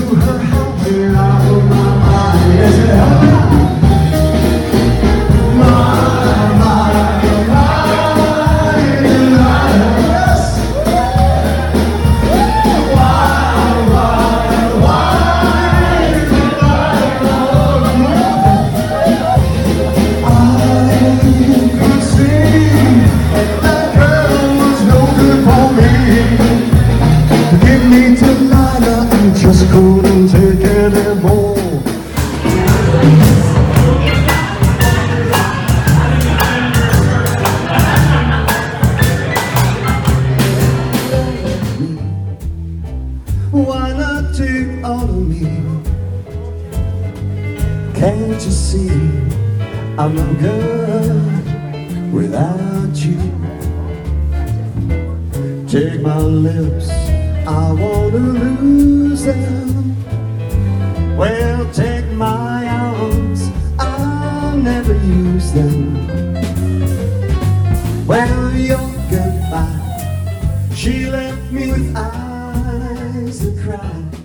her help me out of my mind. Yes, it helped me. Just couldn't take anymore. Why not take all of me? Can't you see I'm no good without you? Take my lips, I wanna lose them. Well, take my arms, I'll never use them. Well, your goodbye, she left me with eyes that cry.